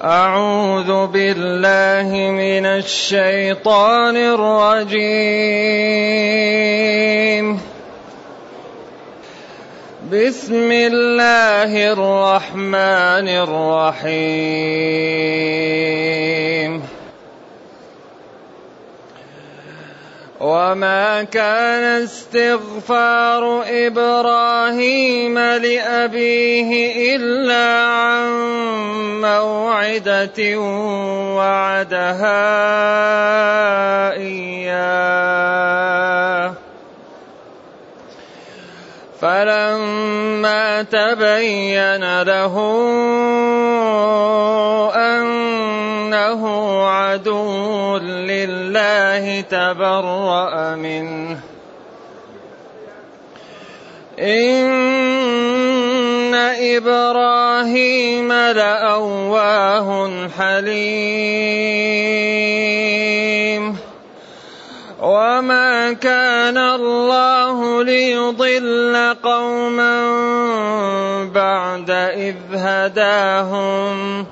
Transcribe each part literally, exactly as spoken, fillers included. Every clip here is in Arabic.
أعوذ بالله من الشيطان الرجيم. بسم الله الرحمن الرحيم. وما كان استغفار إبراهيم لأبيه إلا عن موعدة وعدها إياه فلما تبين له أنه عدو لله تبرأ منه إن إبراهيم لأواه حليم. وما كان الله ليضل قوما بعد إذ هداهم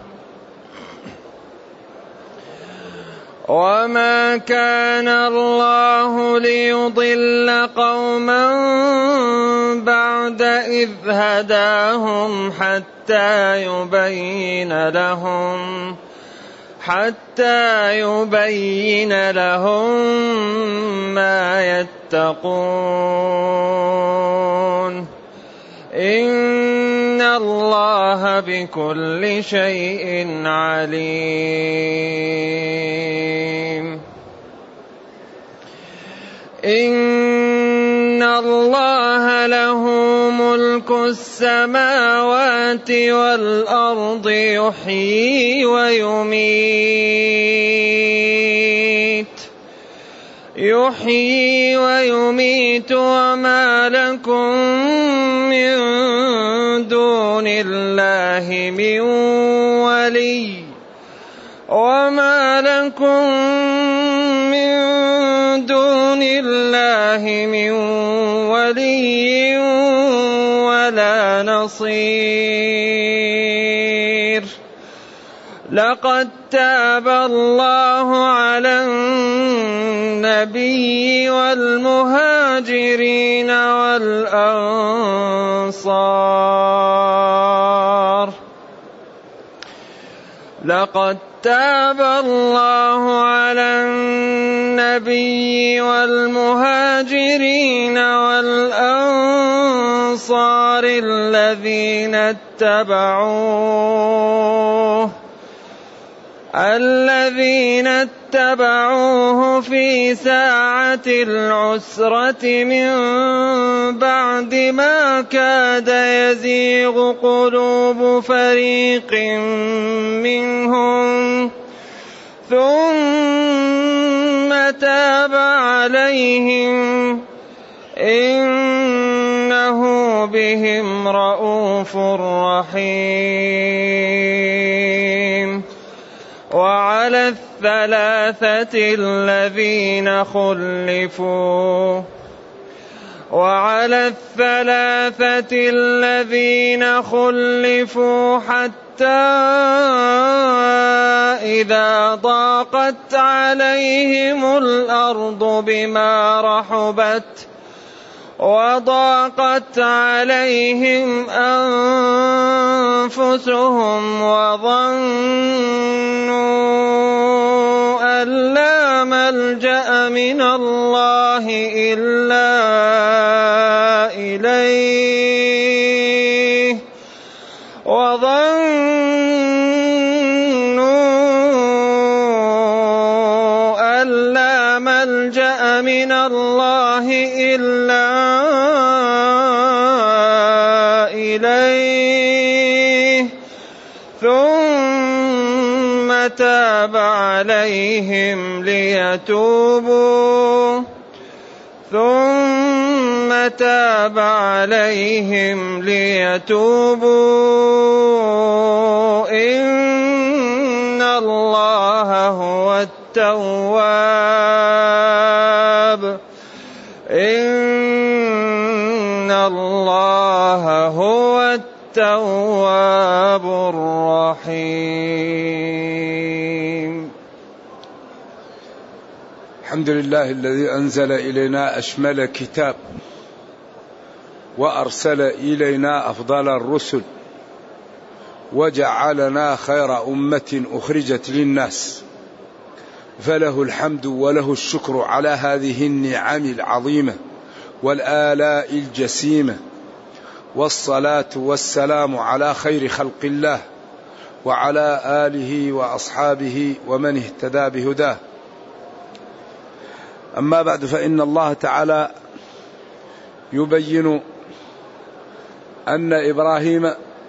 وما كان الله ليضل قوما بعد إذ هداهم حتى يبين لهم حتى يبين لهم ما يتقون إن الله بكل شيء عليم. إن الله له ملك السماوات والأرض يحيي ويميت يحيي ويميت وما لكم من دون الله من ولي وما لكم من دون الله من ولي ولا نصير. لقد تاب الله على النبي والمهاجرين والأنصار لقد تاب الله على النبي والمهاجرين والأنصار الذين اتبعوه الذين اتبعوه في ساعة العسرة من بعد ما كاد يزيغ قلوب فريق منهم ثم تاب عليهم إنه بهم رءوف رحيم. وعلى الثلاثة الذين خلفوا وعلى الثلاثة الذين خلفوا حتى إذا ضاقت عليهم الأرض بما رحبت وضاقت عليهم أنفسهم وظنوا أن لا ملجأ من الله إلا إليه وظنوا أن لا ملجأ من الله إلا إليه ثم تاب عليهم ليتوبوا ثم تاب عليهم ليتوبوا إن الله هو التواب إن الله هو التواب الرحيم. الحمد لله الذي أنزل إلينا أشمل كتاب وأرسل إلينا أفضل الرسل وجعلنا خير أمة أخرجت للناس، فله الحمد وله الشكر على هذه النعم العظيمة والآلاء الجسيمة، والصلاة والسلام على خير خلق الله وعلى آله وأصحابه ومن اهتدى بهداه. أما بعد، فإن الله تعالى يبين أن إبراهيم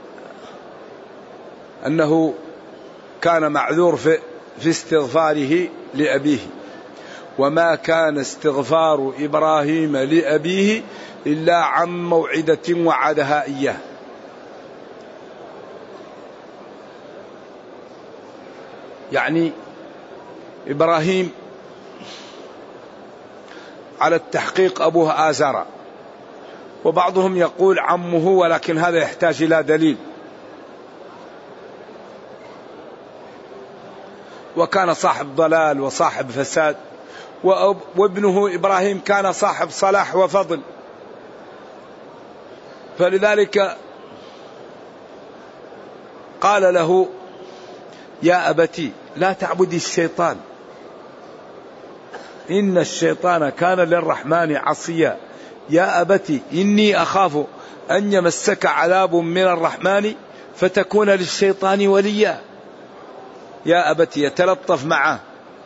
أنه كان معذور في في استغفاره لأبيه، وما كان استغفار إبراهيم لأبيه إلا عن موعدة وعدها إياه. يعني إبراهيم على التحقيق أبوه آزر، وبعضهم يقول عمه، ولكن هذا يحتاج إلى دليل. وكان صاحب ضلال وصاحب فساد، وابنه إبراهيم كان صاحب صلاح وفضل، فلذلك قال له: يا أبتي لا تعبدي الشيطان إن الشيطان كان للرحمن عصيا، يا أبتي إني أخاف أن يمسك عذاب من الرحمن فتكون للشيطان وليا. يا أبتي يتلطف معه.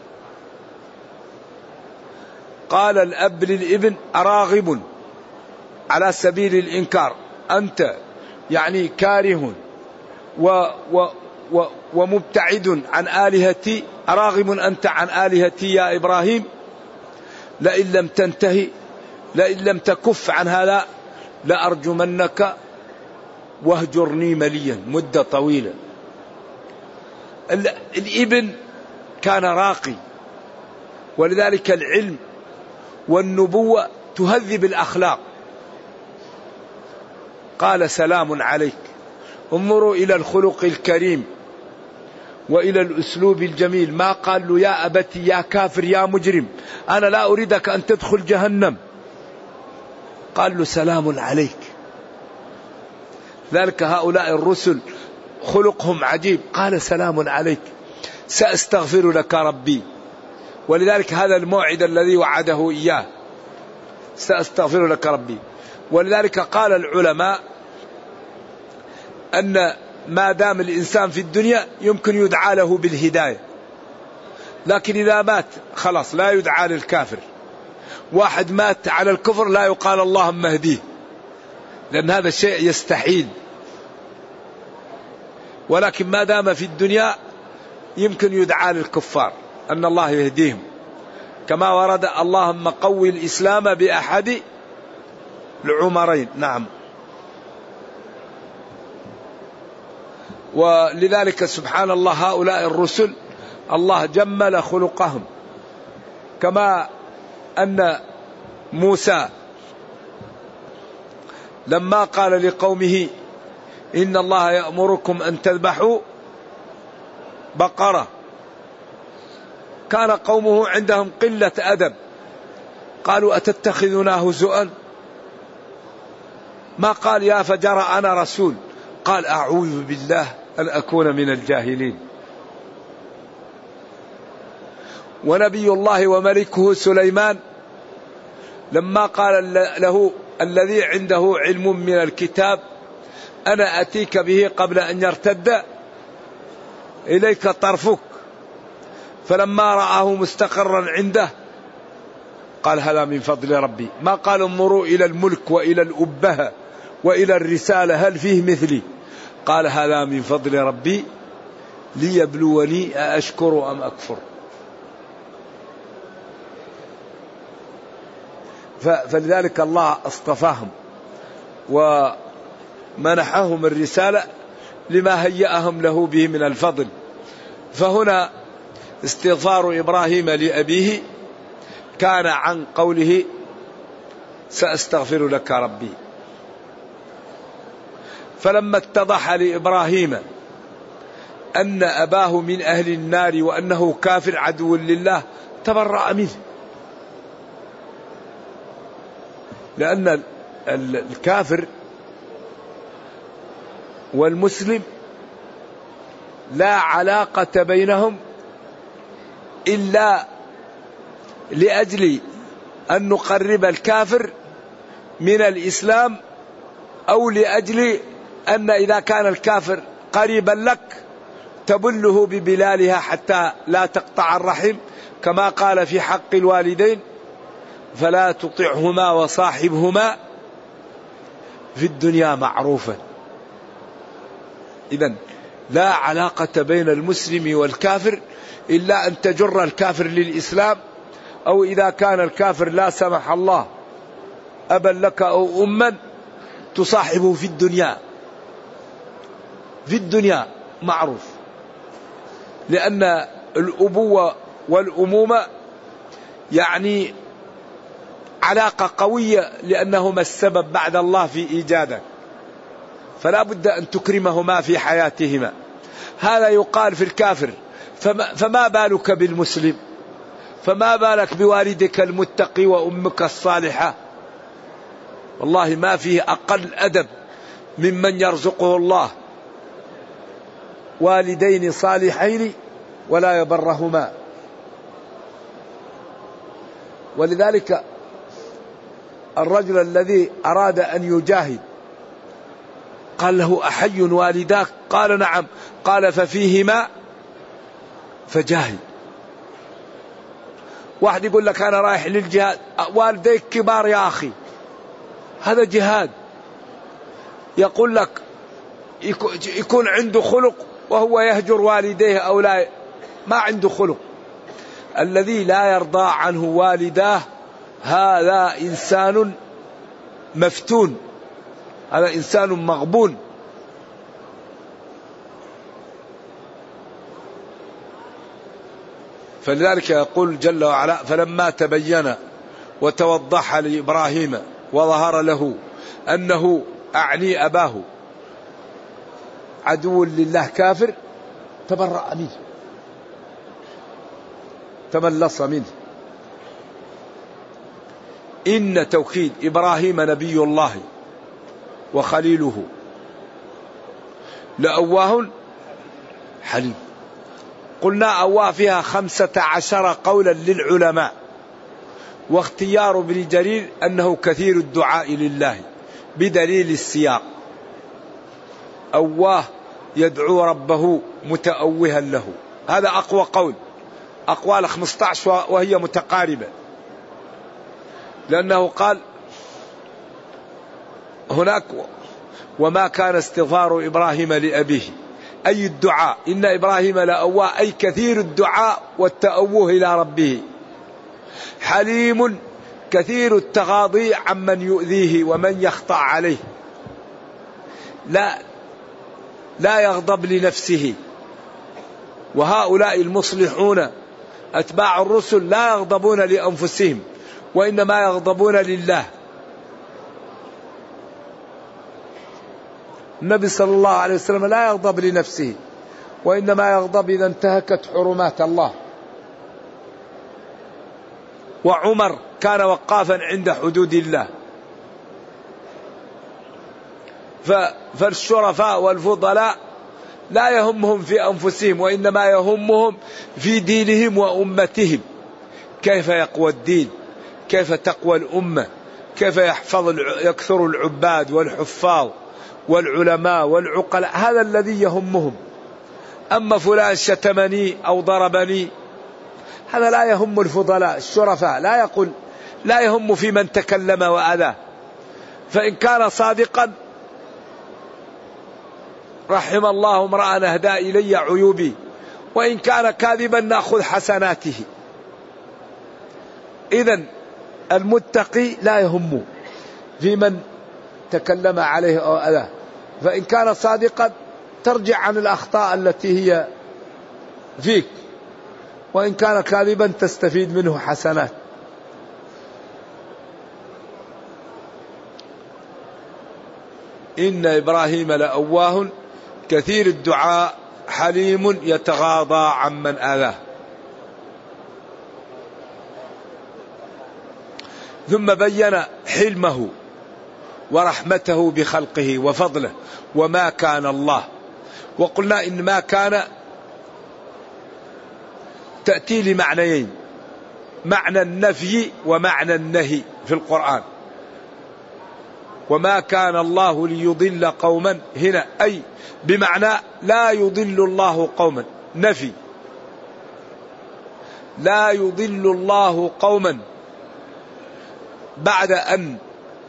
قال الأب للابن: أراغب، على سبيل الإنكار، أنت يعني كاره و و و ومبتعد عن آلهتي، أراغب أنت عن آلهتي يا إبراهيم؟ لئن لم تنتهي، لئن لم تكف عن هذا لأرجمنك واهجرني مليا، مدة طويلة. الابن كان راقي، ولذلك العلم والنبوة تهذب الأخلاق. قال: سلام عليك. انظروا إلى الخلق الكريم وإلى الأسلوب الجميل، ما قال له: يا أبتي يا كافر يا مجرم أنا لا أريدك أن تدخل جهنم، قال له: سلام عليك. ذلك هؤلاء الرسل خلقهم عجيب، قال: سلام عليك سأستغفر لك ربي. ولذلك هذا الموعد الذي وعده إياه، سأستغفر لك ربي. ولذلك قال العلماء أن ما دام الإنسان في الدنيا يمكن يدعى له بالهداية، لكن إذا مات خلاص لا يدعى للكافر. واحد مات على الكفر لا يقال اللهم اهديه، لأن هذا الشيء يستحيل. ولكن ما دام في الدنيا يمكن يدعى للكفار أن الله يهديهم، كما ورد: اللهم قوي الإسلام بأحد العمرين. نعم. ولذلك سبحان الله هؤلاء الرسل الله جمل خلقهم، كما أن موسى لما قال لقومه: إن الله يأمركم أن تذبحوا بقرة، كان قومه عندهم قلة أدب، قالوا: أتتخذنا هزؤا؟ ما قال: يا فجر أنا رسول، قال: أعوذ بالله أن أكون من الجاهلين. ونبي الله وملكه سليمان لما قال له الذي عنده علم من الكتاب: أنا أتيك به قبل أن يرتد إليك طرفك، فلما رآه مستقرا عنده قال: هذا من فضل ربي. ما قال: انظروا إلى الملك وإلى الأبهة وإلى الرسالة هل فيه مثلي، قال: هذا من فضل ربي ليبلوني أأشكر أم أكفر. فلذلك الله اصطفاهم ومنحهم الرسالة لما هيأهم له به من الفضل. فهنا استغفار إبراهيم لأبيه كان عن قوله: سأستغفر لك ربي. فلما اتضح لإبراهيم أن أباه من أهل النار وأنه كافر عدو لله تبرأ منه، لأن الكافر والمسلم لا علاقة بينهم إلا لأجل أن نقرب الكافر من الإسلام، أو لأجل أن إذا كان الكافر قريبا لك تبله ببلالها حتى لا تقطع الرحم، كما قال في حق الوالدين: فلا تطعهما وصاحبهما في الدنيا معروفا. إذن لا علاقة بين المسلم والكافر إلا أن تجر الكافر للإسلام، أو إذا كان الكافر لا سمح الله أبا لك أو أما تصاحبه في الدنيا في الدنيا معروف، لأن الأبوة والأمومة يعني علاقة قوية، لأنهما السبب بعد الله في إيجادك، فلا بد أن تكرمهما في حياتهما. هذا يقال في الكافر، فما, فما بالك بالمسلم؟ فما بالك بوالدك المتقي وأمك الصالحة؟ والله ما فيه أقل أدب ممن يرزقه الله والدين صالحين ولا يبرهما. ولذلك الرجل الذي أراد أن يجاهد قال له: أحي والداك؟ قال: نعم. قال: ففيهما فجاهد. واحد يقول لك: أنا رايح للجهاد، والديك كبار يا أخي، هذا جهاد. يقول لك يكون عنده خلق وهو يهجر والديه أو لا، ما عنده خلق. الذي لا يرضى عنه والداه هذا إنسان مفتون، هذا إنسان مغبون. فلذلك يقول جل وعلا: فلما تبين وتوضح لإبراهيم وظهر له أنه أعني أباه عدو لله كافر تبرأ منه، تملص منه. إن توكيد إبراهيم نبي الله وخليله لأواه حليم. قلنا أواه فيها خمسة عشر قولا للعلماء، واختيار ابن جرير أنه كثير الدعاء لله بدليل السياق. أواه يدعو ربه متأوها له، هذا أقوى قول. أقوال خمسة عشر وهي متقاربة، لأنه قال هناك: وما كان استغفار إبراهيم لأبيه، أي الدعاء. إن إبراهيم لأواه أي كثير الدعاء والتأوه إلى ربه. حليم كثير التغاضي عمن يؤذيه ومن يخطأ عليه، لا لا يغضب لنفسه. وهؤلاء المصلحون أتباع الرسل لا يغضبون لأنفسهم، وإنما يغضبون لله. النبي صلى الله عليه وسلم لا يغضب لنفسه، وإنما يغضب إذا انتهكت حرمات الله. وعمر كان وقافا عند حدود الله. فالشرفاء والفضلاء لا يهمهم في أنفسهم، وإنما يهمهم في دينهم وأمتهم، كيف يقوى الدين، كيف تقوى الأمة، كيف يحفظ يكثر العباد والحفاظ والعلماء والعقلاء، هذا الذي يهمهم. أما فلان شتمني أو ضربني، هذا لا يهم الفضلاء الشرفاء، لا يقول لا يهم في من تكلم وأذاه. فإن كان صادقا رحم الله امرأ أهدى إلي عيوبي، وإن كان كاذبا نأخذ حسناته. إذن المتقي لا يهم في من تكلم عليه أو أذاه، فإن كان صادقا ترجع عن الأخطاء التي هي فيك، وإن كان كاذبا تستفيد منه حسنات. إن إبراهيم لأواه كثير الدعاء حليم يتغاضى عمن آذاه. ثم بين حلمه ورحمته بخلقه وفضله. وما كان الله، وقلنا إن ما كان تأتي لمعنيين، معنى النفي ومعنى النهي في القرآن. وما كان الله ليضل قوما هنا أي بمعنى لا يضل الله قوما، نفي، لا يضل الله قوما بعد أن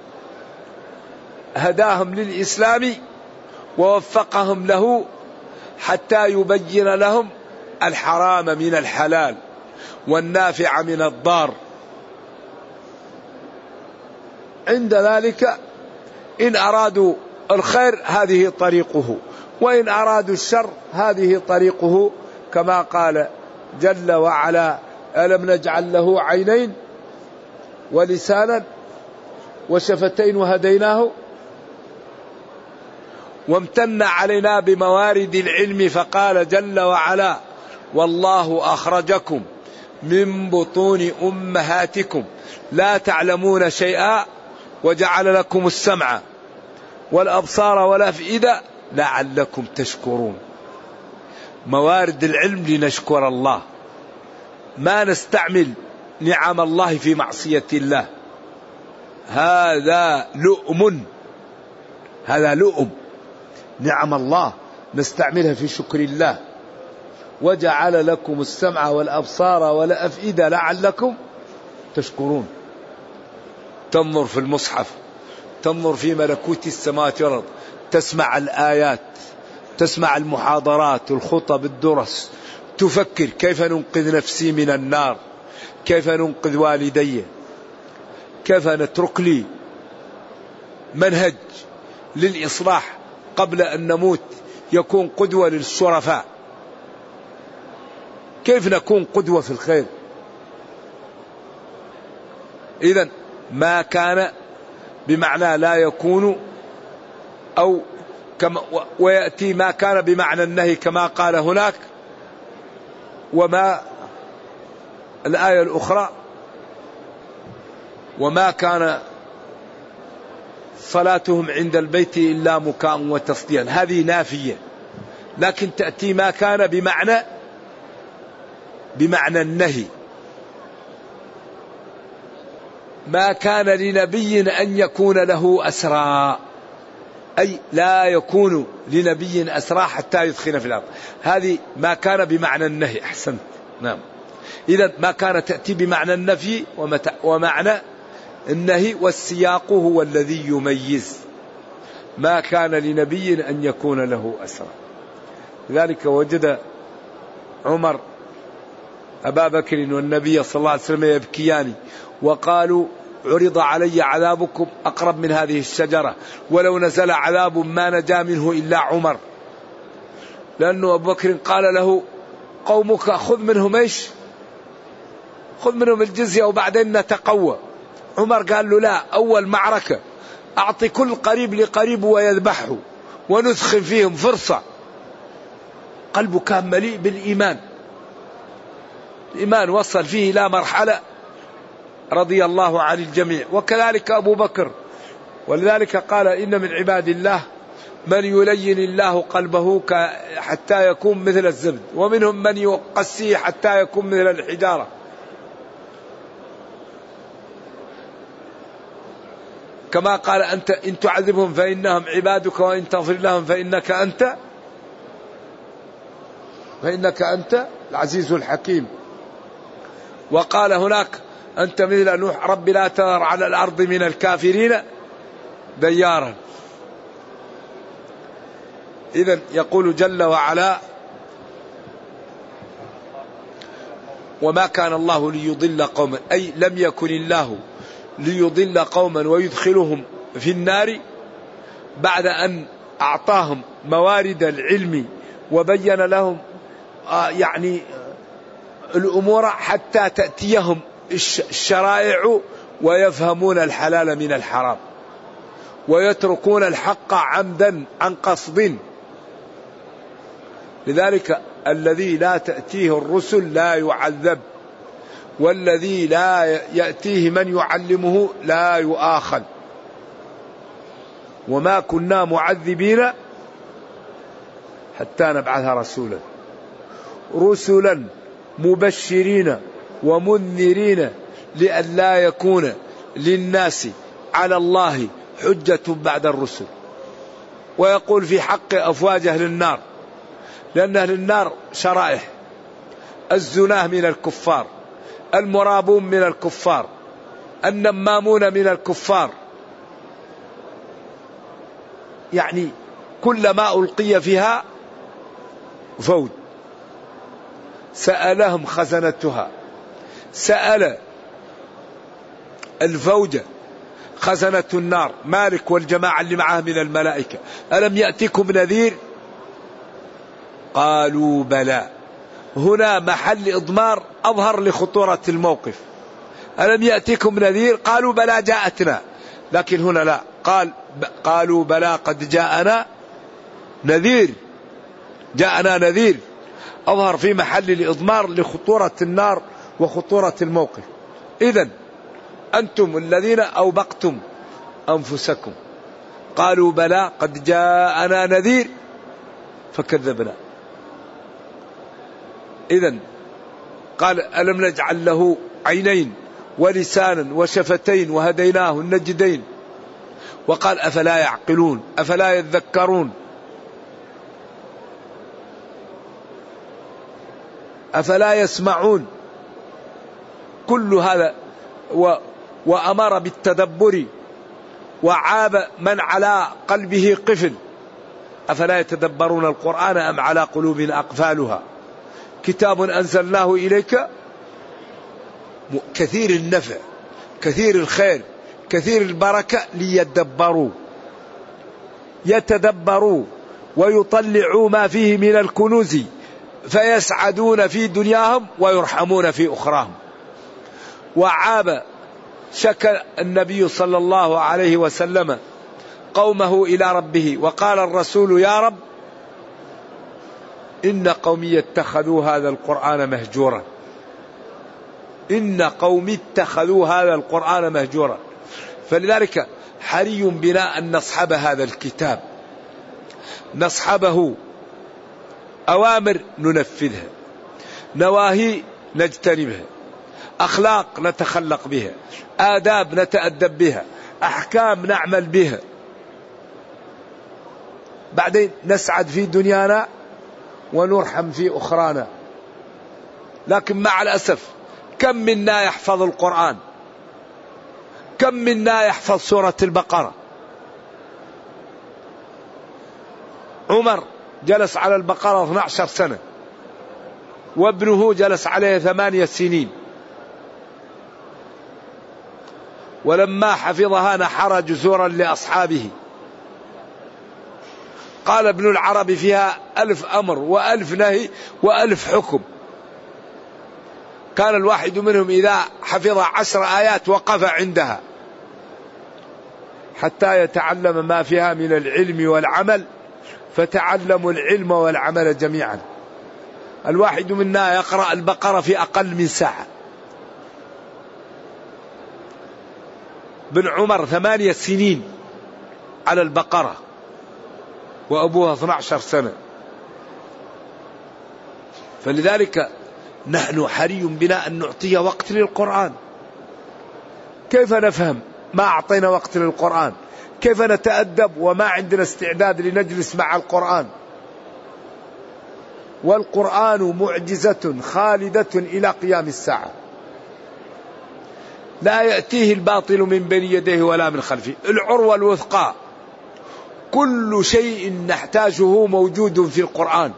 هداهم للإسلام ووفقهم له حتى يبين لهم الحرام من الحلال والنافع من الضار. عند ذلك إن أرادوا الخير هذه طريقه، وإن أرادوا الشر هذه طريقه، كما قال جل وعلا: ألم نجعل له عينين ولسانا وشفتين وهديناه. وامتن علينا بموارد العلم فقال جل وعلا: والله أخرجكم من بطون أمهاتكم لا تعلمون شيئا وجعل لكم السمع والأبصار والأفئدة لعلكم تشكرون. موارد العلم لنشكر الله، ما نستعمل نعم الله في معصية الله، هذا لؤم، هذا لؤم. نعم الله نستعملها في شكر الله. وجعل لكم السمع والأبصار والأفئدة لعلكم تشكرون. تنظر في المصحف، تنظر في ملكوت السماوات والأرض، تسمع الآيات، تسمع المحاضرات، الخطب، الدرس، تفكر كيف ننقذ نفسي من النار، كيف ننقذ والدي، كيف نترك لي منهج للإصلاح قبل أن نموت يكون قدوة للشرفاء، كيف نكون قدوة في الخير. إذن ما كان بمعنى لا يكون، أو كما ويأتي ما كان بمعنى النهي كما قال هناك. وما الآية الأخرى: وما كان صلاتهم عند البيت إلا مكاء وتصديا، هذه نافية. لكن تأتي ما كان بمعنى بمعنى النهي. ما كان لنبي أن يكون له أسرى، أي لا يكون لنبي أسرى حتى يدخل في الأرض، هذه ما كان بمعنى النهي. أحسنت، نعم. إذا ما كان تأتي بمعنى النفي ومعنى النهي، والسياق هو الذي يميز. ما كان لنبي أن يكون له أسرى. لذلك وجد عمر أبا بكر والنبي صلى الله عليه وسلم يبكيان وقالوا: عرض علي عذابكم أقرب من هذه الشجرة، ولو نزل عذاب ما نجا منه إلا عمر. لأنه أبو بكر قال له: قومك خذ منهم إيش؟ خذ منهم الجزية وبعدين نتقوى. عمر قال له: لا، أول معركة أعطي كل قريب لقريب ويذبحه وندخل فيهم فرصة. قلبه كان مليء بالإيمان، الإيمان وصل فيه إلى مرحلة رضي الله عن الجميع. وكذلك أبو بكر، ولذلك قال: إن من عباد الله من يلين الله قلبه حتى يكون مثل الزبد، ومنهم من يقسيه حتى يكون مثل الحجارة. كما قال: أنت إن تعذبهم فإنهم عبادك وإن تغفر لهم فإنك أنت فإنك أنت العزيز الحكيم. وقال هناك: أنت مثل نوح رب لا تذر على الأرض من الكافرين ديارا. إذن يقول جل وعلا: وما كان الله ليضل قوما، أي لم يكن الله ليضل قوما ويدخلهم في النار بعد أن أعطاهم موارد العلم وبين لهم آه يعني الأمور حتى تأتيهم الشرائع ويفهمون الحلال من الحرام ويتركون الحق عمدا عن قصد. لذلك الذي لا تأتيه الرسل لا يعذب والذي لا يأتيه من يعلمه لا يؤاخذ وما كنا معذبين حتى نبعث رسولا رسلا مبشرين ومنذرين لئلا يكون للناس على الله حجة بعد الرسل. ويقول في حق أفواج أهل النار، لأن أهل النار شرائح: الزناه من الكفار، المرابون من الكفار، النمامون من الكفار، يعني كلما ألقي فيها فوج سألهم خزنتها، سأل الفوجة خزنة النار مالك والجماعة اللي معه من الملائكة: ألم يأتكم نذير؟ قالوا بلى. هنا محل إضمار أظهر لخطورة الموقف. ألم يأتكم نذير؟ قالوا بلى جاءتنا. لكن هنا لا، قال قالوا بلى قد جاءنا نذير، جاءنا نذير، أظهر في محل الإضمار لخطورة النار وخطورة الموقف. إذن أنتم الذين أوبقتم أنفسكم. قالوا بلى قد جاءنا نذير فكذبنا. إذن قال: ألم نجعل له عينين ولسانا وشفتين وهديناه النجدين. وقال: أفلا يعقلون أفلا يذكرون أفلا يسمعون. كل هذا و وأمر بالتدبر، وعاب من على قلبه قفل: أفلا يتدبرون القرآن أم على قلوب أقفالها. كتاب أنزلناه إليك كثير النفع كثير الخير كثير البركة ليدبروا، يتدبروا ويطلعوا ما فيه من الكنوز فيسعدون في دنياهم ويرحمون في أخراهم. وعاب شكى النبي صلى الله عليه وسلم قومه إلى ربه، وقال الرسول: يا رب إن قومي اتخذوا هذا القرآن مهجورا، إن قومي اتخذوا هذا القرآن مهجورا. فلذلك حري بنا أن نصحب هذا الكتاب، نصحبه أوامر ننفذها، نواهي نجتنبها، أخلاق نتخلق بها، آداب نتأدب بها، أحكام نعمل بها، بعدين نسعد في دنيانا ونرحم في أخرانا. لكن مع الأسف كم منا يحفظ القرآن، كم منا يحفظ سورة البقرة. عمر جلس على البقرة اثنتي عشرة سنة، وابنه جلس عليه ثمانية سنين، ولما حفظها نحر جزورا لأصحابه. قال ابن العربي فيها ألف أمر وألف نهي وألف حكم. كان الواحد منهم إذا حفظ عشر آيات وقف عندها حتى يتعلم ما فيها من العلم والعمل، فتعلموا العلم والعمل جميعا. الواحد منا يقرأ البقرة في أقل من ساعة. بن عمر ثمانية سنين على البقرة وأبوها اثنتي عشرة سنة. فلذلك نحن حري بنا أن نعطي وقت للقرآن. كيف نفهم ما أعطينا وقت للقرآن؟ كيف نتأدب وما عندنا استعداد لنجلس مع القرآن؟ والقرآن معجزة خالدة إلى قيام الساعة، لا يأتيه الباطل من بين يديه ولا من خلفه. العروة الوثقى، كل شيء نحتاجه موجود في القرآن.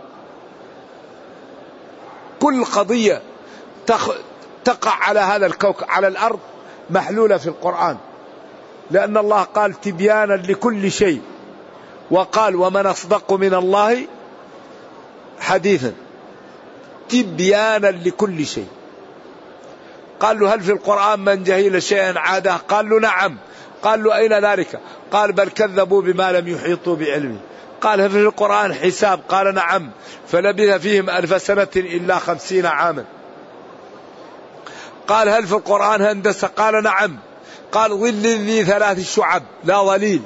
كل قضية تقع على هذا الكوكب على الأرض محلولة في القرآن، لأن الله قال تبيانا لكل شيء، وقال ومن أصدق من الله حديثا، تبيانا لكل شيء. قال له هل في القرآن من جهل شيئا عاده؟ قال له نعم. قال له أين ذلك؟ قال بل كذبوا بما لم يحيطوا بعلمه. قال هل في القرآن حساب؟ قال نعم. فلبث فيهم ألف سنة إلا خمسين عاما. قال هل في القرآن هندسة؟ قال نعم. قال ظل ذي ثلاث شعب لا ظليل.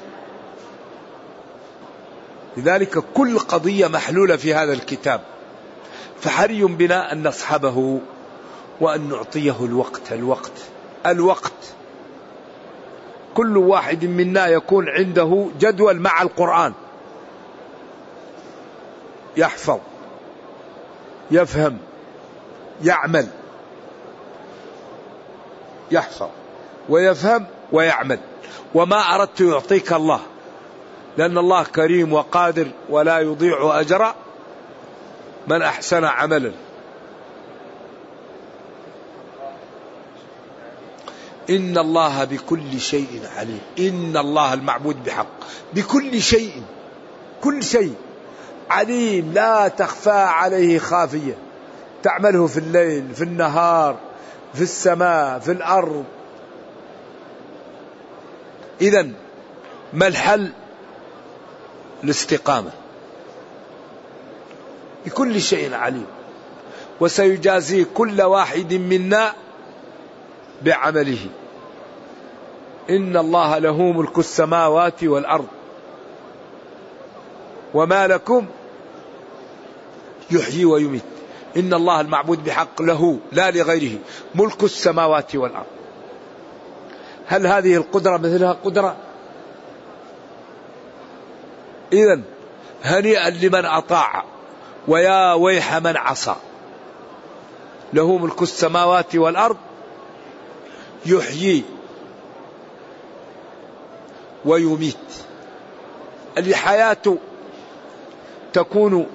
لذلك كل قضية محلولة في هذا الكتاب، فحري بنا أن نصحبه وأن نعطيه الوقت الوقت الوقت. كل واحد منا يكون عنده جدول مع القرآن، يحفظ يفهم يعمل، يحفظ ويفهم ويعمل. وما أردت يعطيك الله، لأن الله كريم وقادر ولا يضيع أجر من أحسن عملا. إن الله بكل شيء عليم. إن الله المعبود بحق بكل شيء، كل شيء عليم، لا تخفى عليه خافية، تعمله في الليل في النهار في السماء في الأرض. إذن ما الحل؟ الاستقامة. بكل شيء عليم، وسيجازي كل واحد منا بعمله. إن الله له ملك السماوات والأرض وما لكم يحيي ويميت. إن الله المعبود بحق له لا لغيره ملك السماوات والأرض. هل هذه القدرة مثلها قدرة؟ إذن هنيئا لمن أطاع ويا ويح من عصى. له ملك السماوات والأرض يحيي ويميت. الحياة تكون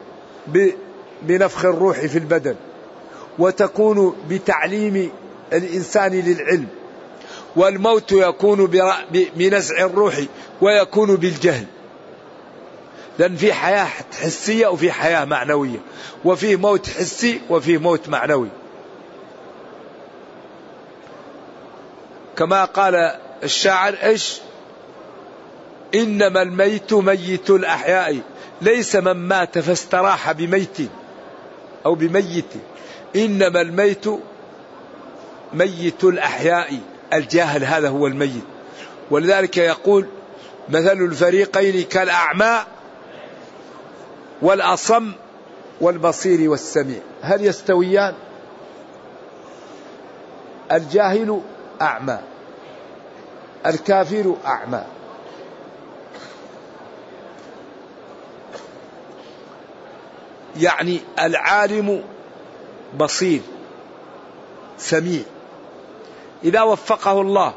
بنفخ الروح في البدن، وتكون بتعليم الإنسان للعلم، والموت يكون بنزع الروح ويكون بالجهل. لأن في حياة حسية وفي حياة معنوية، وفي موت حسي وفي موت معنوي. كما قال الشاعر إيش؟ إنما الميت ميت الأحياء ليس من مات فاستراح بميت أو بميت، إنما الميت ميت الأحياء. الجاهل هذا هو الميت. ولذلك يقول مثل الفريقين كالأعمى والأصم والبصير والسميع هل يستويان؟ الجاهل أعمى، الكافر أعمى. يعني العالم بصير سميع إذا وفقه الله.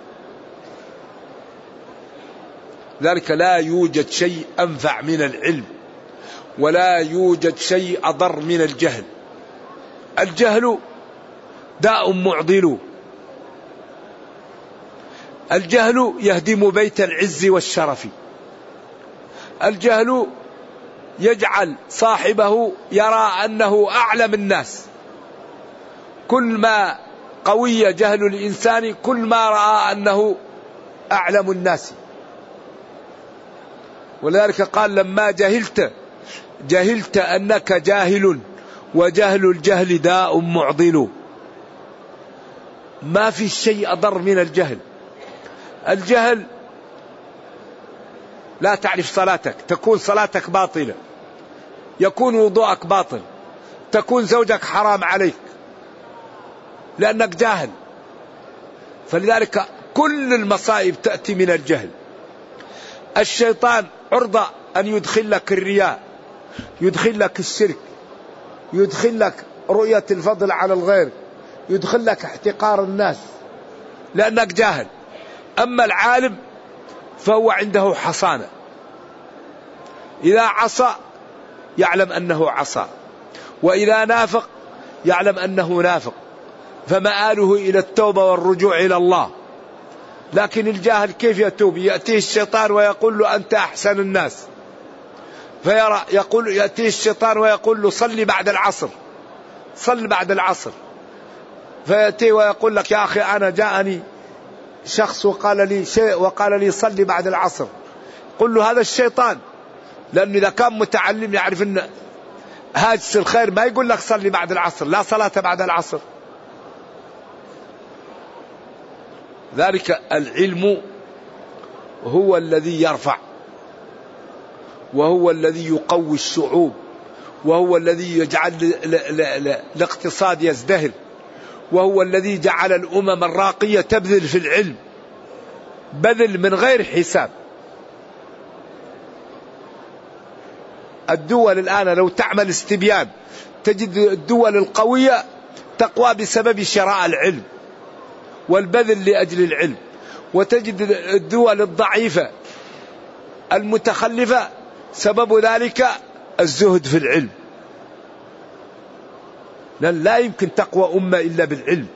ذلك لا يوجد شيء أنفع من العلم، ولا يوجد شيء أضر من الجهل. الجهل داء معضل، الجهل يهدم بيت العز والشرف، الجهل يجعل صاحبه يرى أنه أعلم الناس. كل ما قوي جهل الإنسان كل ما رأى أنه أعلم الناس. ولذلك قال لما جهلت جهلت أنك جاهل، وجهل الجهل داء معضل. ما في شيء أضر من الجهل. الجهل لا تعرف صلاتك، تكون صلاتك باطلة، يكون وضوءك باطل، تكون زوجك حرام عليك لأنك جاهل. فلذلك كل المصائب تأتي من الجهل. الشيطان عرضة أن يدخل لك الرياء، يدخل لك الشرك، يدخل لك رؤية الفضل على الغير، يدخل لك احتقار الناس لأنك جاهل. أما العالم فهو عنده حصانة، إذا عصى يعلم أنه عصى، وإذا نافق يعلم أنه نافق، فمآله إلى التوبة والرجوع إلى الله. لكن الجاهل كيف يتوب؟ يأتيه الشيطان ويقول له أنت أحسن الناس، فيرى يقول يأتيه الشيطان ويقول له صلي بعد العصر، صل بعد العصر، فيأتيه ويقول لك يا أخي أنا جاءني شخص وقال لي شيء وقال لي صلي بعد العصر. قل له هذا الشيطان، لأنه إذا كان متعلم يعرف أن هاجس الخير ما يقول لك صلي بعد العصر، لا صلاة بعد العصر. ذلك العلم هو الذي يرفع، وهو الذي يقوي الشعوب، وهو الذي يجعل الاقتصاد يزدهر، وهو الذي جعل الأمم الراقية تبذل في العلم بذل من غير حساب. الدول الآن لو تعمل استبيان تجد الدول القوية تقوى بسبب شراء العلم والبذل لأجل العلم، وتجد الدول الضعيفة المتخلفة سبب ذلك الزهد في العلم. لأن لا يمكن تقوى أمة إلا بالعلم.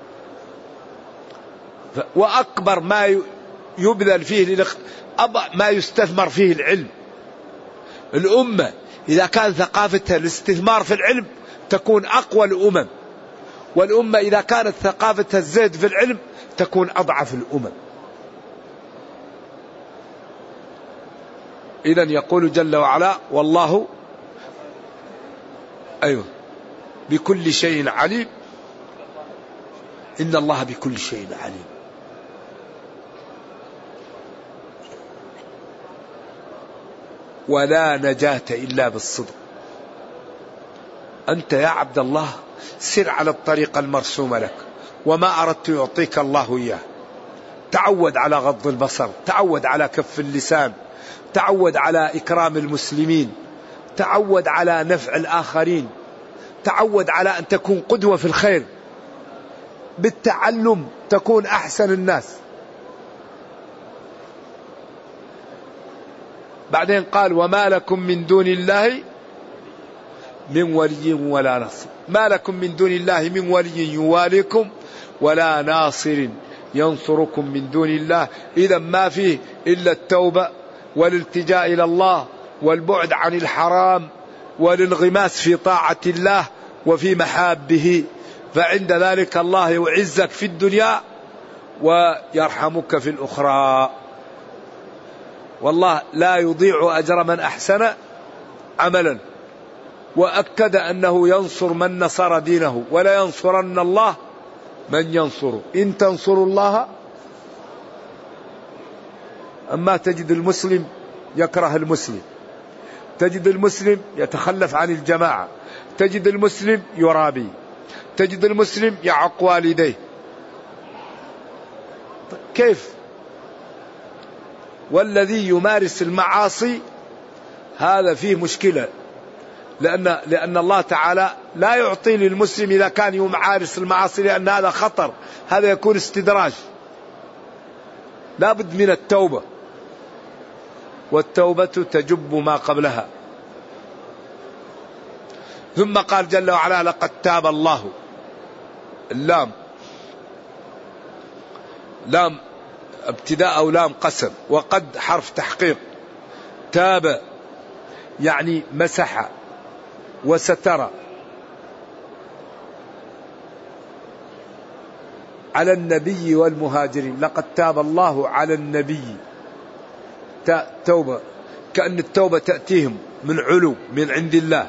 وأكبر ما يبذل فيه ما يستثمر فيه العلم. الأمة إذا كان ثقافتها الاستثمار في العلم تكون أقوى الأمم، والأمة إذا كانت ثقافتها الزهد في العلم تكون أضعف الأمم. إذن يقول جل وعلا والله أيوه بكل شيء عليم، إن الله بكل شيء عليم. ولا نجاة إلا بالصدق. أنت يا عبد الله سر على الطريق المرسوم لك، وما أردت يعطيك الله إياه. تعود على غض البصر، تعود على كف اللسان، تعود على إكرام المسلمين، تعود على نفع الآخرين، تعود على أن تكون قدوة في الخير. بالتعلم تكون أحسن الناس. بعدين قال وما لكم من دون الله من ولي ولا ناصر. ما لكم من دون الله من ولي يواليكم ولا ناصر ينصركم من دون الله. إذا ما فيه إلا التوبة والالتجاء إلى الله والبعد عن الحرام والانغماس في طاعة الله وفي محابه، فعند ذلك الله يعزك في الدنيا ويرحمك في الأخرى. والله لا يضيع أجر من أحسن عملا، وأكد أنه ينصر من نصر دينه ولا ينصرن الله من ينصره إن تنصروا الله. أما تجد المسلم يكره المسلم، تجد المسلم يتخلف عن الجماعة، تجد المسلم يرابي، تجد المسلم يعق والديه. كيف؟ والذي يمارس المعاصي هذا فيه مشكلة، لأن لأن الله تعالى لا يعطي للمسلم إذا كان يمارس المعاصي، لأن هذا خطر، هذا يكون استدراج. لا بد من التوبة، والتوبة تجب ما قبلها. ثم قال جل وعلا لقد تاب الله. اللام لام ابتداء أو لام قسم، وقد حرف تحقيق. تاب يعني مسح وستر. على النبي والمهاجرين. لقد تاب الله على النبي. توبة كأن التوبة تأتيهم من علو من عند الله،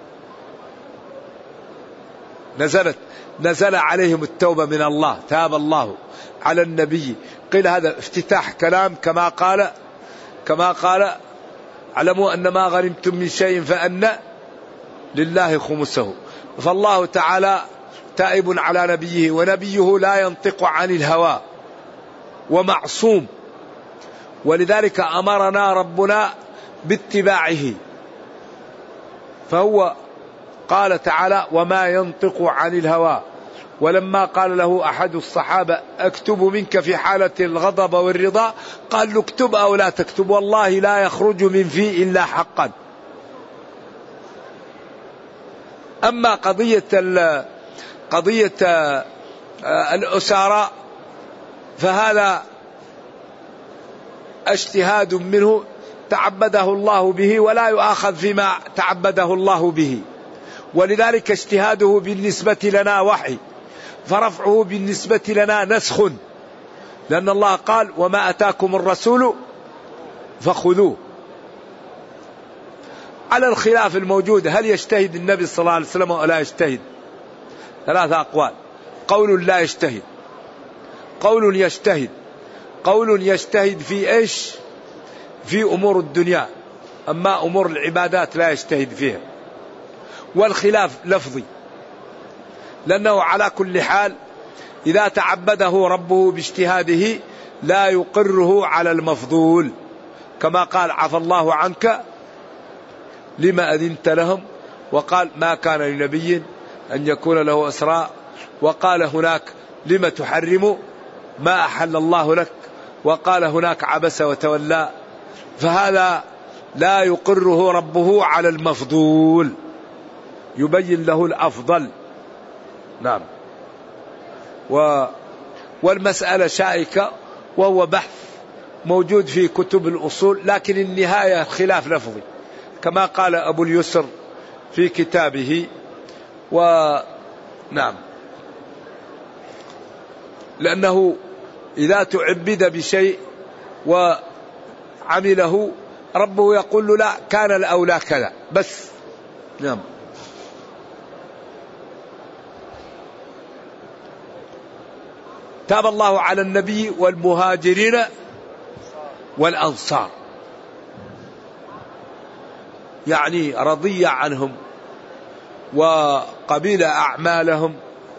نزلت نزل عليهم التوبة من الله. تاب الله على النبي. قيل هذا افتتاح كلام كما قال كما قال اعلموا أن ما غنمتم من شيء فأن لله خمسه. فالله تعالى تائب على نبيه، ونبيه لا ينطق عن الهوى ومعصوم، ولذلك أمرنا ربنا باتباعه. فهو قال تعالى وما ينطق عن الهوى. ولما قال له أحد الصحابة أكتب منك في حالة الغضب والرضا، قال له اكتب أو لا تكتب والله لا يخرج من فيه إلا حقا. أما قضية قضية الأسارة فهذا اجتهاد منه تعبده الله به، ولا يؤاخذ فيما تعبده الله به، ولذلك اجتهاده بالنسبة لنا وحي، فرفعه بالنسبة لنا نسخ، لأن الله قال وما أتاكم الرسول فخذوه. على الخلاف الموجود هل يجتهد النبي صلى الله عليه وسلم ولا يجتهد؟ ثلاثة أقوال. قول لا يجتهد، قول يجتهد، قول يجتهد في إيش؟ في أمور الدنيا، أما أمور العبادات لا يجتهد فيها. والخلاف لفظي، لأنه على كل حال إذا تعبده ربه باجتهاده لا يقره على المفضول، كما قال عفى الله عنك لما أذنت لهم، وقال ما كان لنبي أن يكون له أسرى، وقال هناك لما تحرم ما أحل الله لك، وقال هناك عبس وتولى. فهذا لا يقره ربه على المفضول، يبين له الأفضل. نعم. و والمسألة شائكة، وهو بحث موجود في كتب الأصول، لكن النهاية خلاف لفظي كما قال أبو اليسر في كتابه. ونعم، لأنه إذا تعبد بشيء وعمله ربه يقول له لا، كان الأولى كذا بس. نعم. تاب الله على النبي والمهاجرين والأنصار، يعني رضي عنهم وقبل أعمالهم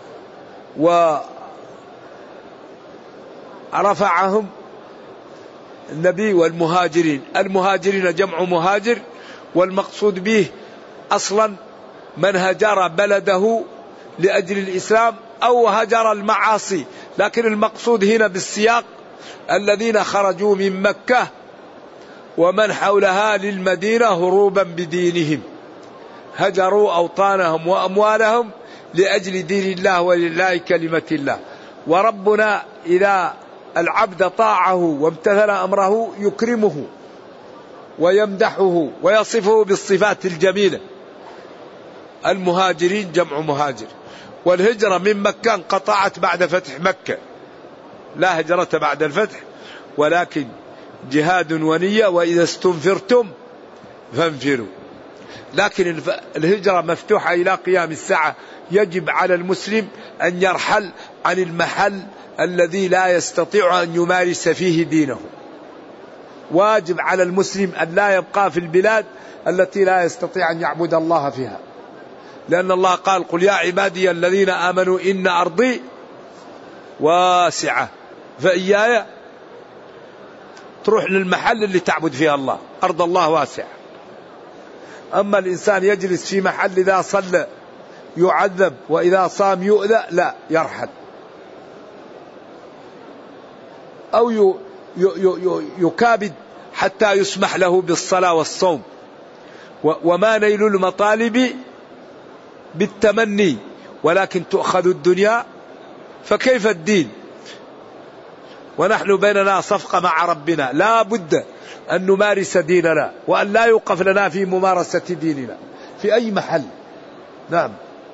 ورفعهم. النبي والمهاجرين، المهاجرين جمع مهاجر، والمقصود به أصلا من هجر بلده لأجل الإسلام أو هجر المعاصي، لكن المقصود هنا بالسياق الذين خرجوا من مكة ومن حولها للمدينة هروبا بدينهم، هجروا أوطانهم وأموالهم لأجل دين الله ولله كلمة الله. وربنا إذا العبد طاعه وامتثل أمره يكرمه ويمدحه ويصفه بالصفات الجميلة. المهاجرين جمع مهاجر، والهجرة من مكة انقطعت بعد فتح مكة، لا هجرة بعد الفتح، ولكن جهاد ونية، وإذا استنفرتم فانفروا. لكن الهجرة مفتوحة إلى قيام الساعة. يجب على المسلم أن يرحل عن المحل الذي لا يستطيع أن يمارس فيه دينه. واجب على المسلم أن لا يبقى في البلاد التي لا يستطيع أن يعبد الله فيها، لأن الله قال قل يا عبادي الذين آمنوا إن أرضي واسعة فإياي. تروح للمحل اللي تعبد فيها الله، أرض الله واسعة. أما الإنسان يجلس في محل إذا صلى يعذب وإذا صام يؤذى، لا، يرحل. أو يكابد حتى يسمح له بالصلاة والصوم. وما نيل المطالب بالتمني ولكن تؤخذ الدنيا فكيف الدين. ونحن بيننا صفقة مع ربنا، لا بد أن نمارس ديننا وأن لا يوقف لنا في ممارسة ديننا في أي محل. نعم.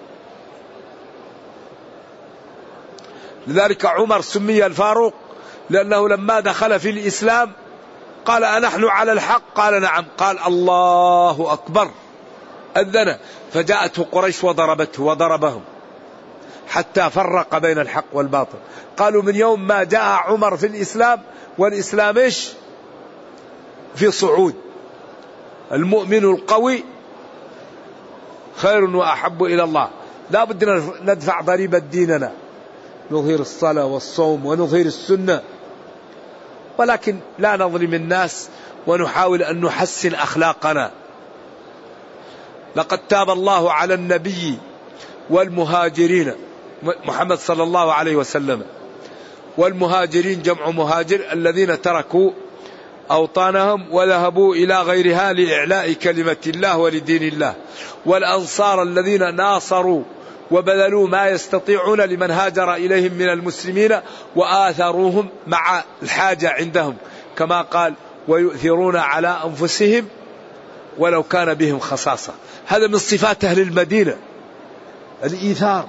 لذلك عمر سمي الفاروق لأنه لما دخل في الإسلام قال أنحن على الحق؟ قال نعم. قال الله أكبر، أذن، فجاءته قريش وضربته وضربهم حتى فرق بين الحق والباطل. قالوا من يوم ما جاء عمر في الإسلام، والإسلام إيش؟ في صعود. المؤمن القوي خير وأحب إلى الله. لا بد ندفع ضريبة ديننا، نظهر الصلاة والصوم ونظهر السنة، ولكن لا نظلم الناس ونحاول أن نحسن أخلاقنا. لقد تاب الله على النبي والمهاجرين، محمد صلى الله عليه وسلم، والمهاجرين جمع مهاجر الذين تركوا أوطانهم وذهبوا إلى غيرها لإعلاء كلمة الله ولدين الله. والأنصار الذين ناصروا وبذلوا ما يستطيعون لمن هاجر إليهم من المسلمين وآثروهم مع الحاجة عندهم، كما قال ويؤثرون على أنفسهم ولو كان بهم خصاصة. هذا من صفات أهل المدينة، الإيثار.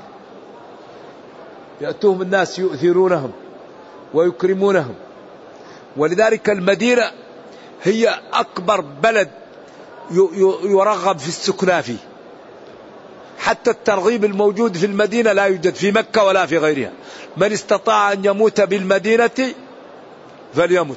يأتوهم الناس يؤثرونهم ويكرمونهم. ولذلك المدينة هي أكبر بلد يرغب في السكنى فيه، حتى الترغيب الموجود في المدينة لا يوجد في مكة ولا في غيرها. من استطاع أن يموت بالمدينة فليمت،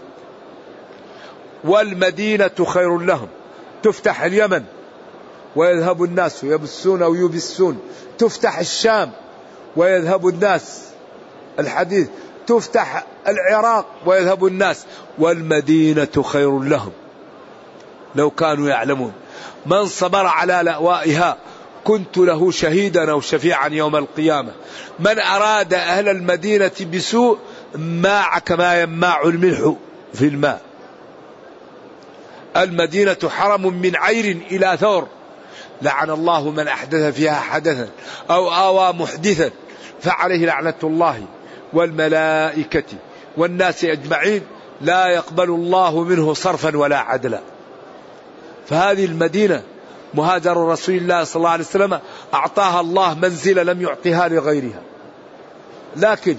والمدينة خير لهم. تفتح اليمن ويذهب الناس يبسون أو يبسون، تفتح الشام ويذهب الناس الحديث، تفتح العراق ويذهب الناس، والمدينة خير لهم لو كانوا يعلمون. من صبر على لأوائها كنت له شهيدا أو شفيعا يوم القيامة. من أراد أهل المدينة بسوء ماع كما يماع الملح في الماء. المدينة حرم من عير إلى ثور، لعن الله من أحدث فيها حدثا أو آوى محدثا فعليه لعنة الله والملائكة والناس أجمعين، لا يقبل الله منه صرفا ولا عدلا. فهذه المدينة مهاجر رسول الله صلى الله عليه وسلم أعطاها الله منزلة لم يعطيها لغيرها. لكن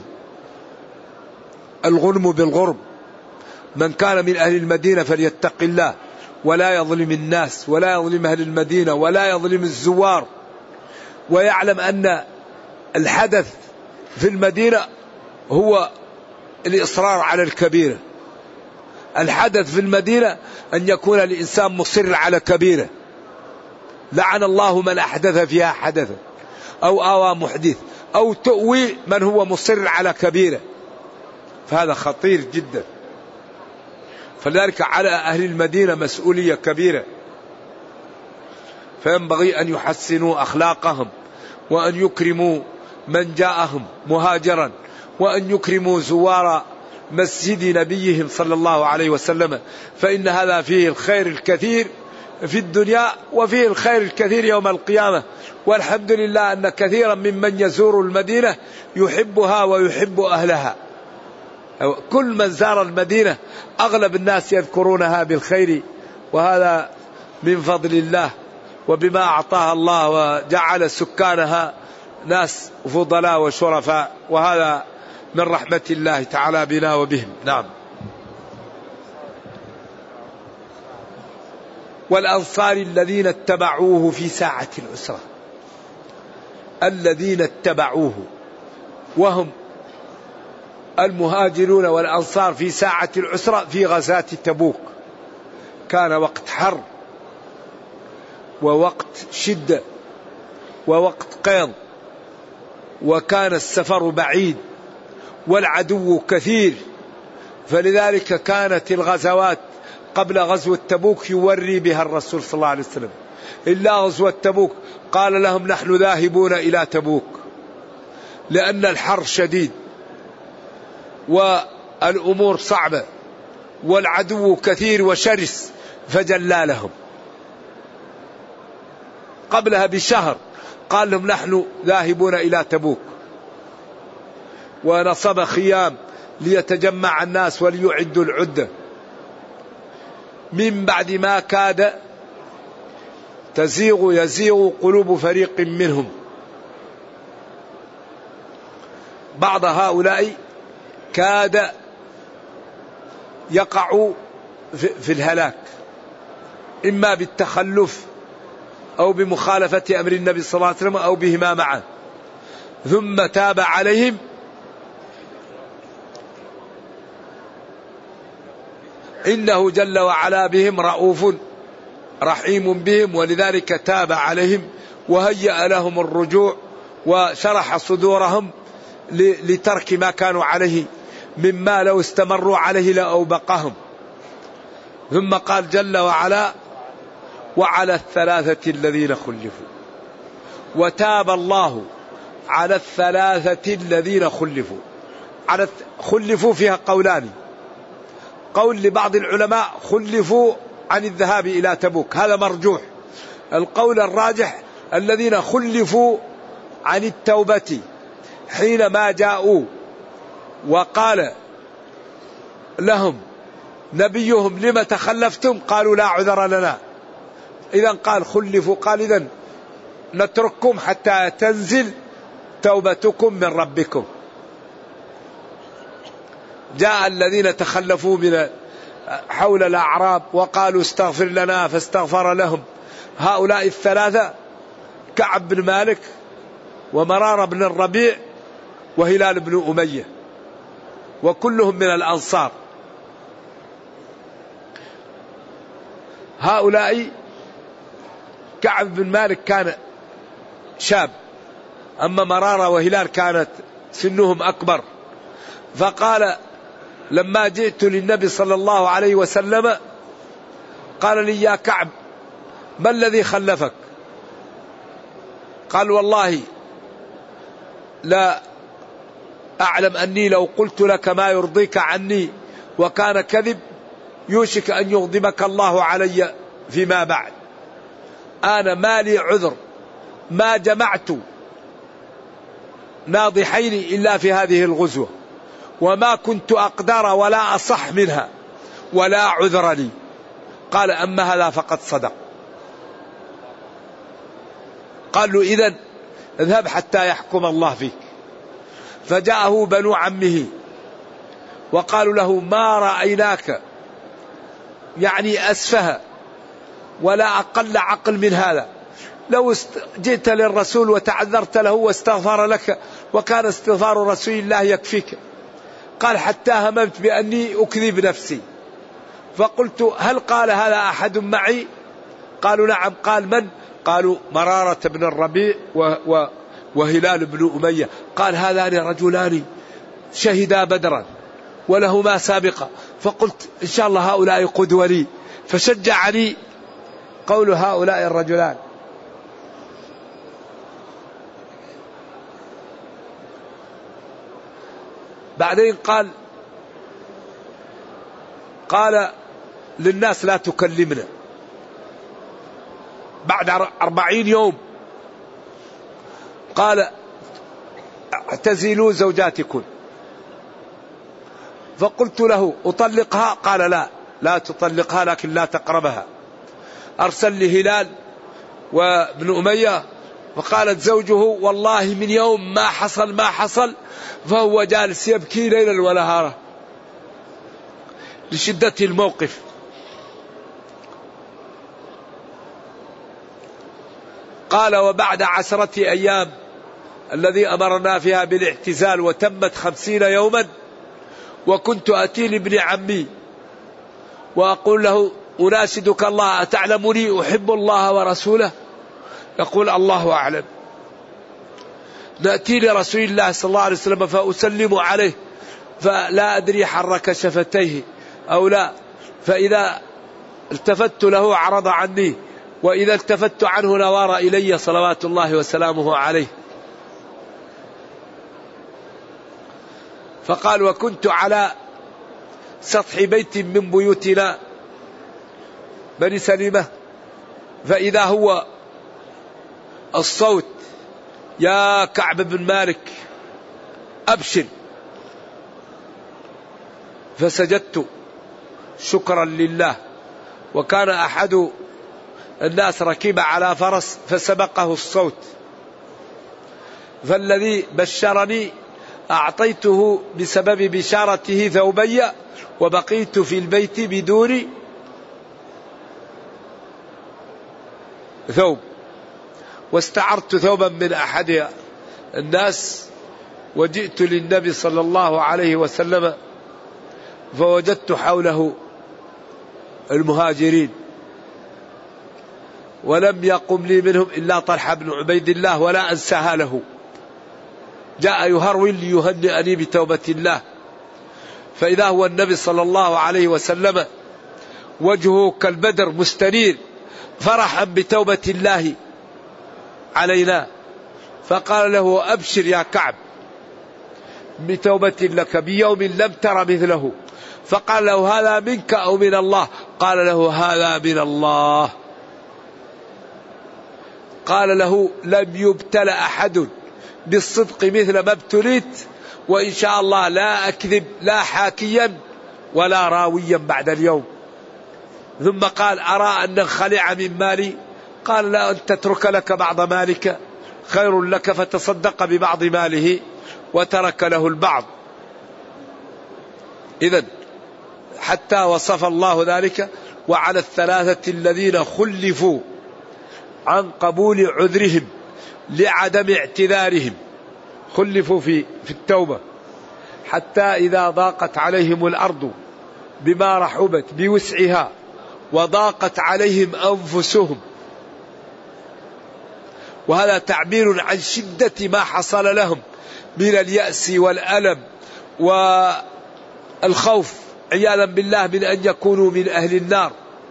الغنم بالغرب، من كان من أهل المدينة فليتق الله ولا يظلم الناس ولا يظلم أهل المدينة ولا يظلم الزوار، ويعلم أن الحدث في المدينة هو الإصرار على الكبيرة. الحدث في المدينة أن يكون الإنسان مصر على كبيرة. لعن الله من أحدث فيها حدثا أو آوى محدث أو تؤوي من هو مصر على كبيرة، فهذا خطير جدا. فلذلك على أهل المدينة مسؤولية كبيرة، فينبغي أن يحسنوا أخلاقهم وأن يكرموا من جاءهم مهاجرا وأن يكرموا زوار مسجد نبيهم صلى الله عليه وسلم، فإن هذا فيه الخير الكثير في الدنيا وفيه الخير الكثير يوم القيامة. والحمد لله أن كثيرا ممن يزور المدينة يحبها ويحب أهلها. كل من زار المدينة أغلب الناس يذكرونها بالخير، وهذا من فضل الله وبما أعطاها الله وجعل سكانها ناس فضلاء وشرفاء، وهذا من رحمة الله تعالى بنا وبهم. نعم. والأنصار الذين اتبعوه في ساعة العسرة، الذين اتبعوه وهم المهاجرون والأنصار في ساعة العسرة في غزاة تبوك. كان وقت حر ووقت شدة ووقت قيض، وكان السفر بعيد والعدو كثير، فلذلك كانت الغزوات قبل غزوة تبوك يوري بها الرسول صلى الله عليه وسلم. إلا غزوة تبوك قال لهم نحن ذاهبون إلى تبوك، لأن الحر شديد والأمور صعبة والعدو كثير وشرس، فجلى لهم. قبلها بشهر قال لهم نحن ذاهبون إلى تبوك، ونصب خيام ليتجمع الناس وليعدوا العدة. من بعد ما كاد تزيغ يزيغ قلوب فريق منهم، بعض هؤلاء كاد يقع في الهلاك، إما بالتخلف أو بمخالفة أمر النبي صلى الله عليه وسلم أو بهما معا، ثم تاب عليهم إنه جل وعلا بهم رؤوف رحيم بهم، ولذلك تاب عليهم وهيأ لهم الرجوع وشرح صدورهم لترك ما كانوا عليه مما لو استمروا عليه لأوبقهم. ثم قال جل وعلا وعلى الثلاثة الذين خلفوا، وتاب الله على الثلاثة الذين خلفوا. على خلفوا فيها قولان، قول لبعض العلماء خلفوا عن الذهاب إلى تبوك، هذا مرجوح. القول الراجح الذين خلفوا عن التوبة حينما جاءوا وقال لهم نبيهم لما تخلفتم قالوا لا عذر لنا، إذا قال خلفوا، قال إذن نترككم حتى تنزل توبتكم من ربكم. جاء الذين تخلفوا من حول الأعراب وقالوا استغفر لنا فاستغفر لهم، هؤلاء الثلاثة كعب بن مالك ومرارة بن الربيع وهلال بن أمية، وكلهم من الأنصار. هؤلاء كعب بن مالك كان شاب، أما مرارة وهلال كانت سنهم أكبر. فقال لما جئت للنبي صلى الله عليه وسلم قال لي يا كعب ما الذي خلفك؟ قال والله لا أعلم أني لو قلت لك ما يرضيك عني وكان كذب يوشك أن يغضبك الله علي فيما بعد. أنا ما لي عذر، ما جمعت ناضحين إلا في هذه الغزوة، وما كنت أقدر ولا أصح منها ولا عذر لي. قال أما هذا فقد صدق. قال له إذن اذهب حتى يحكم الله فيك. فجاءه بنو عمه وقالوا له ما رأيناك يعني أسفه ولا أقل عقل من هذا، لو جئت للرسول وتعذرت له واستغفر لك وكان استغفار رسول الله يكفيك. قال حتى هممت بأني أكذب نفسي فقلت هل قال هذا أحد معي؟ قالوا نعم. قال من؟ قالوا مرارة بن الربيع وهلال بن أمية. قال هذان رجلان شهدا بدرا ولهما سابقة. فقلت إن شاء الله هؤلاء قدوة لي، فشجعني قول هؤلاء الرجلان. بعدين قال قال للناس لا تكلمنا. بعد أربعين يوم قال اعتزلوا زوجاتكم. فقلت له أطلقها؟ قال لا لا تطلقها لكن لا تقربها. أرسل لي هلال وابن أمية فقالت زوجه والله من يوم ما حصل ما حصل فهو جالس يبكي ليلا ونهارا لشدة الموقف. قال وبعد عشرة أيام الذي أمرنا فيها بالاعتزال وتمت خمسين يوما وكنت أتي لابن عمي وأقول له أناشدك الله أتعلمني أحب الله ورسوله؟ يقول الله أعلم. نأتي لرسول الله صلى الله عليه وسلم فأسلم عليه فلا أدري حرك شفتيه أو لا، فإذا التفت له عرض عني وإذا التفت عنه نوار إلي صلوات الله وسلامه عليه. فقال وكنت على سطح بيت من بيوتنا بني سليمة فإذا هو الصوت يا كعب بن مالك أبشر. فسجدت شكرا لله. وكان أحد الناس ركب على فرس فسبقه الصوت، فالذي بشرني أعطيته بسبب بشارته ثوبي وبقيت في البيت بدون ثوب، واستعرت ثوبا من أحد الناس وجئت للنبي صلى الله عليه وسلم فوجدت حوله المهاجرين ولم يقم لي منهم إلا طلحة بن عبيد الله ولا أنساها له. جاء يهرول ليهنئني بتوبة الله، فإذا هو النبي صلى الله عليه وسلم وجهه كالبدر مستنير فرحا بتوبة الله علينا. فقال له أبشر يا كعب بتوبة لك بيوم لم تر مثله. فقال له هذا منك أو من الله؟ قال له هذا من الله. قال له لم يبتلى أحد بالصدق مثل ما ابتليت، وإن شاء الله لا أكذب لا حاكيا ولا راويا بعد اليوم. ثم قال أرى أن ننخلع من مالي؟ قال لا، أن تترك لك بعض مالك خير لك. فتصدق ببعض ماله وترك له البعض. إذن حتى وصف الله ذلك وعلى الثلاثة الذين خلفوا عن قبول عذرهم لعدم اعتذارهم، خلفوا في في التوبة حتى إذا ضاقت عليهم الأرض بما رحبت بوسعها وضاقت عليهم أنفسهم. وهذا تعبير عن شدة ما حصل لهم من اليأس والألم والخوف عياذا بالله من أن يكونوا من أهل النار.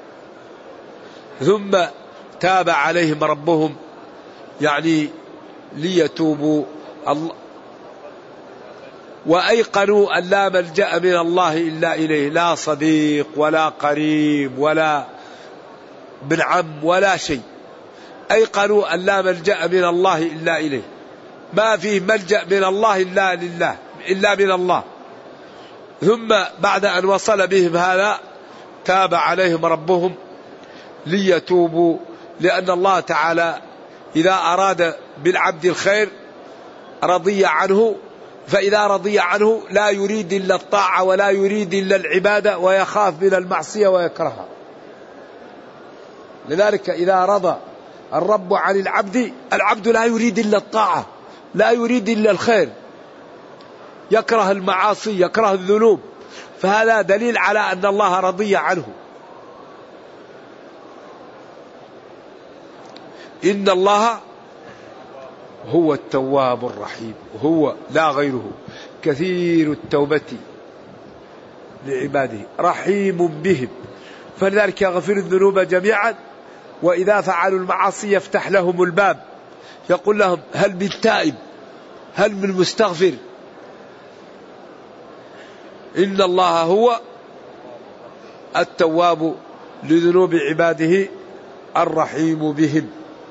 ثم تاب عليهم ربهم يعني ليتوبوا الله، وأيقنوا أن لا ملجأ من الله إلا إليه، لا صديق ولا قريب ولا ابن عم ولا شيء. أيقنوا أن لا ملجأ من الله إلا إليه، ما فيه ملجأ من الله إلا لله إلا من الله. ثم بعد أن وصل بهم هذا تاب عليهم ربهم ليتوبوا، لأن الله تعالى إذا أراد بالعبد الخير رضي عنه، فإذا رضي عنه لا يريد إلا الطاعة ولا يريد إلا العبادة ويخاف من المعصية ويكرهها. لذلك إذا رضى الرب عن العبد، العبد لا يريد إلا الطاعة، لا يريد إلا الخير، يكره المعاصي يكره الذنوب، فهذا دليل على أن الله رضي عنه. إن الله هو التواب الرحيم، هو لا غيره، كثير التوبة لعباده رحيم بهم، فلذلك يغفر الذنوب جميعا، وإذا فعلوا المعاصي يفتح لهم الباب، يقول لهم هل من تائب هل من مستغفر. إن الله هو التواب لذنوب عباده الرحيم بهم.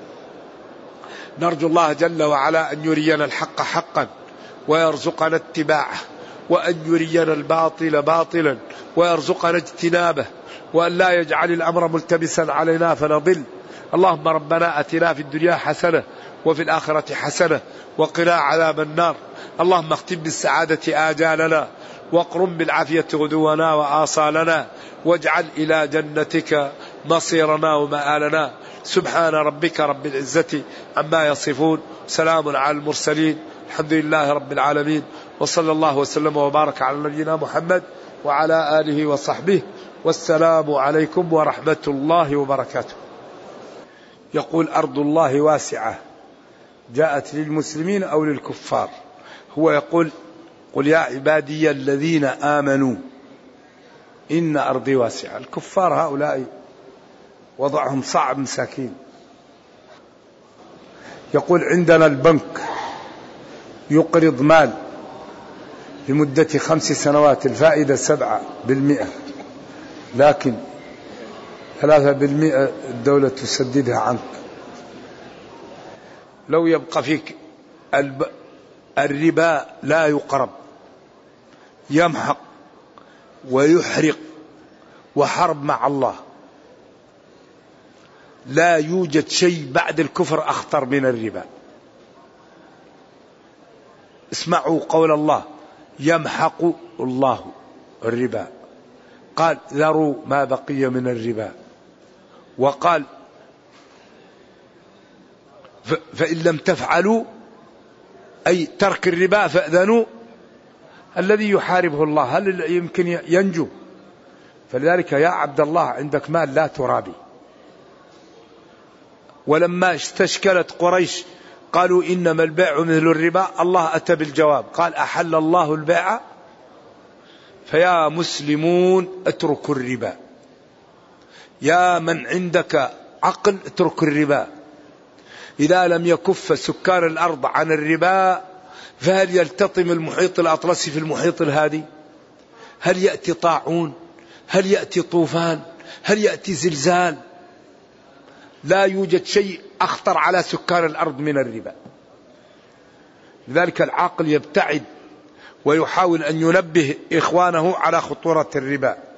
نرجو الله جل وعلا أن يرينا الحق حقا ويرزقنا اتباعه، وأن يرينا الباطل باطلا ويرزقنا اجتنابه، وأن لا يجعل الأمر ملتبسا علينا فنضل. اللهم ربنا أتنا في الدنيا حسنة وفي الآخرة حسنة وقنا عذاب النار. اللهم اختم بالسعادة آجالنا واقرم بالعافية غدونا وآصالنا، واجعل إلى جنتك مصيرنا ومآلنا. سبحان ربك رب العزة عما يصفون، سلام على المرسلين، الحمد لله رب العالمين، وصلى الله وسلم وبارك على نبينا محمد وعلى آله وصحبه، والسلام عليكم ورحمة الله وبركاته. يقول أرض الله واسعة، جاءت للمسلمين أو للكفار. هو يقول قل يا عبادي الذين آمنوا إن أرضي واسعة. الكفار هؤلاء وضعهم صعب مساكين. يقول عندنا البنك يقرض مال لمدة خمس سنوات الفائدة سبعة بالمئة، لكن ثلاثة بالمئة الدولة تسددها عنك. لو يبقى فيك الربا لا يقرب، يمحق ويحرق وحرب مع الله. لا يوجد شيء بعد الكفر أخطر من الربا. اسمعوا قول الله يمحق الله الربا، قال ذروا ما بقي من الربا، وقال فإن لم تفعلوا أي ترك الربا فأذنوا. الذي يحاربه الله هل يمكن ينجو؟ فلذلك يا عبد الله عندك مال لا ترابي. ولما استشكلت قريش قالوا إنما البيع مثل الربا، الله أتى بالجواب قال أحل الله البيع فيا مسلمون اتركوا الربا. يا من عندك عقل اترك الربا. إذا لم يكف سكان الأرض عن الربا فهل يلتطم المحيط الأطلسي في المحيط الهادي؟ هل يأتي طاعون؟ هل يأتي طوفان؟ هل يأتي زلزال؟ لا يوجد شيء أخطر على سكان الأرض من الربا. لذلك العاقل يبتعد ويحاول أن ينبه إخوانه على خطورة الربا.